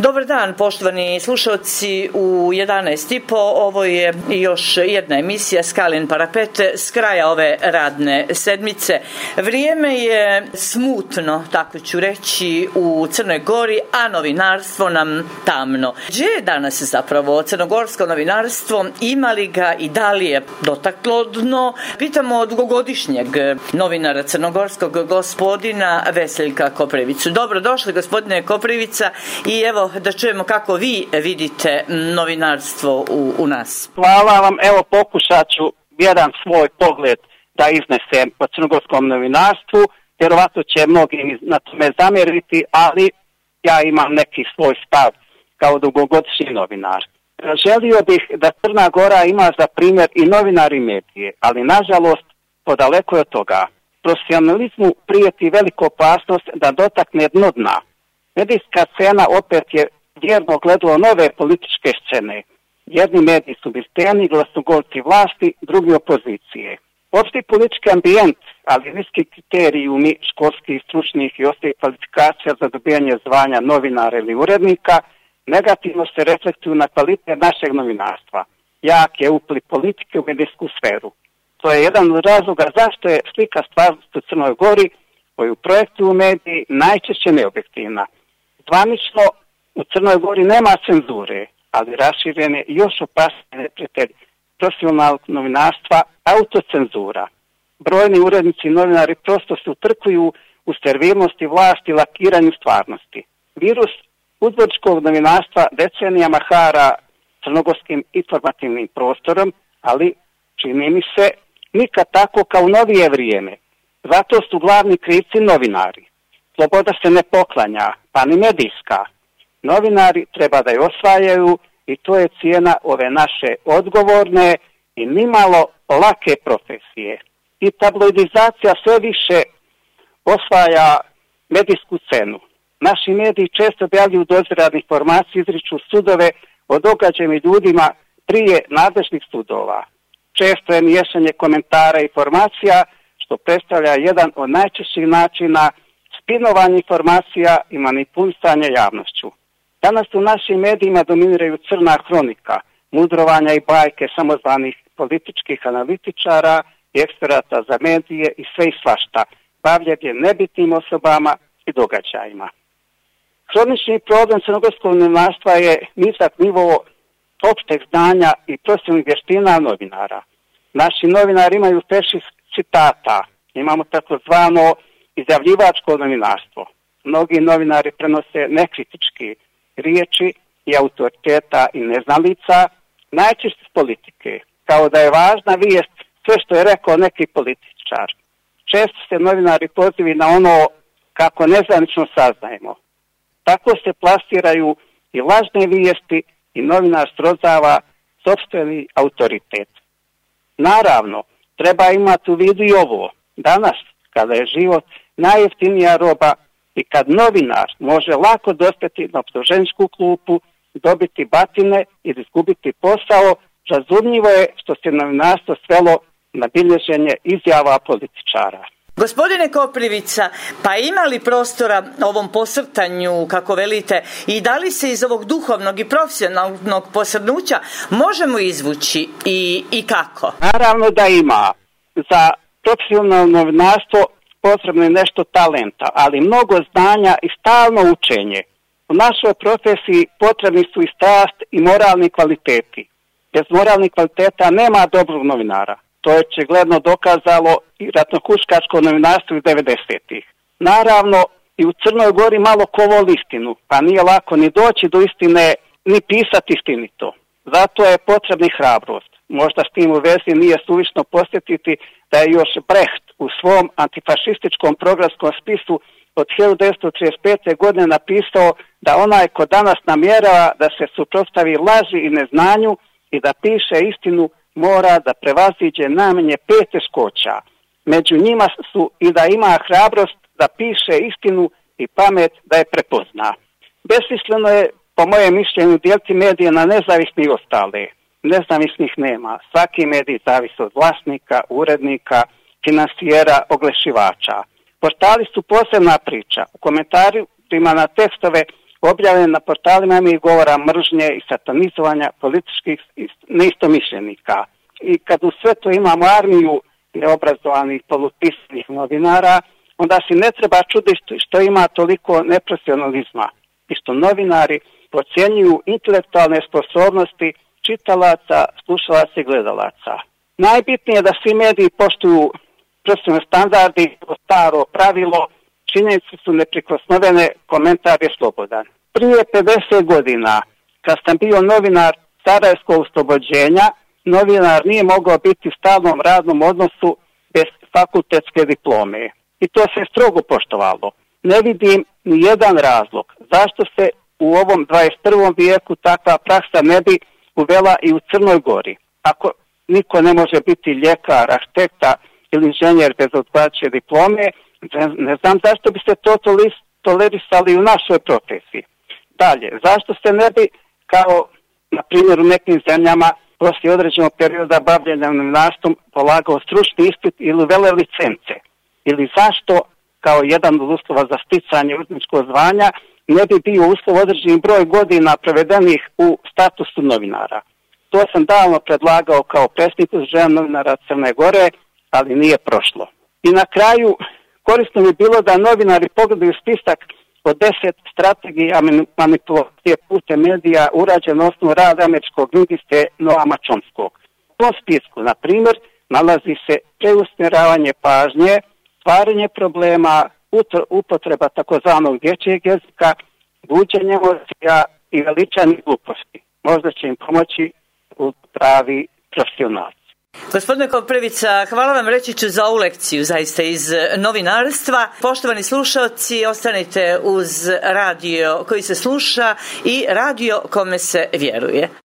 Dobar dan, poštovani slušalci, u 11:30 ovo je još jedna emisija Skalin parapet s kraja ove radne sedmice. Vrijeme je smutno, tako ću reći, u Crnoj Gori, a novinarstvo nam tamno. Gdje je danas zapravo crnogorsko novinarstvo? Ima li ga i da li je dotaklo dno? Pitamo dugogodišnjeg novinara crnogorskog, gospodina Veseljka Koprivicu. Dobrodošli, gospodine Koprivica, i evo da čujemo kako vi vidite novinarstvo u nas. Hvala vam, evo pokušat ću jedan svoj pogled da iznesem po crnogorskom novinarstvu. Vjerovatno će mnogi na tome zamjeriti, ali ja imam neki svoj stav kao dugogodišnji novinar. Želio bih da Crna Gora ima za primjer i novinari medije, ali nažalost podaleko je od toga. Profesionalizmu prijeti veliku opasnost da dotakne dno dna. Medijska scena opet je vjerno gledala nove političke scene. Jedni mediji su bilteni, glasnogovorci vlasti, drugi opozicije. Opšti politički ambijent, ali niski kriterijumi školskih, stručnih i ostalih kvalifikacija za dobijanje zvanja novinara ili urednika negativno se reflektuju na kvalitet našeg novinarstva. Jak je upliv politike u medijsku sferu. To je jedan od razloga zašto je slika stvarnosti u Crnoj Gori koju projektuju u mediji najčešće neobjektivna. Zvanično u Crnoj Gori nema cenzure, ali raširen je još opasniji neprijatelj profesionalnog novinarstva, autocenzura. Brojni urednici i novinari prosto se utrkuju u servilnosti vlasti i lakiranju stvarnosti. Virus udvoričkog novinarstva decenijama hara crnogorskim informativnim prostorom, ali čini mi se nikad tako kao u novije vrijeme. Zato su glavni krivci novinari. Sloboda se ne poklanja, pa ni medijska. Novinari treba da je osvajaju i to je cijena ove naše odgovorne i nimalo lake profesije. I tabloidizacija sve više osvaja medijsku cenu. Naši mediji često objavljuju dozirane informacije, izriču sudove o događajima i ljudima prije nadležnih sudova. Često je miješanje komentara i informacija, što predstavlja jedan od najčešćih načina spinovanja informacija i manipulisanja javnošću. Danas u našim medijima dominiraju crna hronika, mudrovanja i bajke samozvanih političkih analitičara i eksperata za medije i sve i svašta, bavljenje nebitnim osobama i događajima. Hronični problem crnogorskog novinarstva je nizak nivo opšteg znanja i profesionalnih vještina novinara. Naši novinari imaju teši citata, imamo takozvano izjavljivačko novinarstvo. Mnogi novinari prenose nekritički riječi i autoriteta i neznalica, najčešće s politike, kao da je važna vijest sve što je rekao neki političar. Često se novinari pozivi na ono kako nezvanično saznajemo. Tako se plasiraju i lažne vijesti i novinar srozava sopstveni autoritet. Naravno, treba imati u vidu i ovo. Danas, kada je život najjeftinija roba i kad novinar može lako dospjeti na optuženičku klupu, dobiti batine ili izgubiti posao, razumljivo je što se novinarstvo svelo na bilježenje izjava političara. Gospodine Koprivica, pa ima li prostora ovom posrtanju, kako velite, i da li se iz ovog duhovnog i profesionalnog posrnuća možemo izvući i kako? Naravno da ima. Za profesionalno novinarstvo potrebno je nešto talenta, ali mnogo znanja i stalno učenje. U našoj profesiji potrebni su i strast i moralni kvaliteti. Bez moralnih kvaliteta nema dobrog novinara. To je očigledno dokazalo i ratnohuškačko novinarstvo iz 90-ih. Naravno, i u Crnoj Gori malo ko voli istinu, pa nije lako ni doći do istine, ni pisati istinito. Zato je potrebna hrabrost. Možda s tim u vezi nije suvišno posjetiti da je još Brecht u svom antifašističkom programskom spisu od 1935. godine napisao da onaj ko danas namjerava da se suprotstavi laži i neznanju i da piše istinu mora da prevaziđe najmanje 5 teškoća. Među njima su i da ima hrabrost da piše istinu i pamet da je prepozna. Besmisleno je, po mojem mišljenju, dijeliti medije na nezavisni i ostale. Nezavisnih nema. Svaki medij zavisi od vlasnika, urednika, finansijera, oglašivača. Portali su posebna priča. U komentarima na tekstove objavljene na portalima i govora mržnje i satanizovanja političkih neistomišljenika. I kad u sve to imamo armiju neobrazovanih, polupisanih novinara, onda si ne treba čuditi što ima toliko neprofesionalizma i što novinari procjenjuju intelektualne sposobnosti čitalaca, slušalaca i gledalaca. Najbitnije je da svi mediji poštuju profesionalne standardi, staro pravilo, činjenice su neprikosnovene, komentar je slobodan. Prije 50 godina, kad sam bio novinar Sarajevskog oslobođenja, novinar nije mogao biti u stalnom radnom odnosu bez fakultetske diplome. I to se strogo poštovalo. Ne vidim ni jedan razlog zašto se u ovom 21. vijeku takva praksa ne bi uvela i u Crnoj Gori. Ako niko ne može biti ljekar, arhitekta ili inženjer bez odgovarajuće diplome, ne znam zašto bi se to tolerisali u našoj profesiji. Dalje, zašto se ne bi, kao na primjer u nekim zemljama, poslije određenog perioda bavljenja novinarstvom polagao stručni ispit ili uvele licence? Ili zašto, kao jedan od uslova za sticanje uredničkog zvanja, ne bi bio uslov određeni broj godina provedenih u statusu novinara? To sam davno predlagao kao predsjednik Udruženja novinara Crne Gore, ali nije prošlo. I na kraju, korisno bi bilo da novinari pogledaju spisak od 10 strategija manipulacije putem medija urađen na osnovu rada američkog lingviste Noama Chomskog. U tom spisku, na primjer, nalazi se preusmjeravanje pažnje, stvaranje problema, upotreba takozvanog dječjeg jezika, buđenje emocija i veličanje gluposti. Možda će im pomoći u pravi profesionalci. Gospodine Koprivica, hvala vam, reći ću za ovu lekciju zaista iz novinarstva. Poštovani slušalci, ostanite uz radio koji se sluša i radio kome se vjeruje.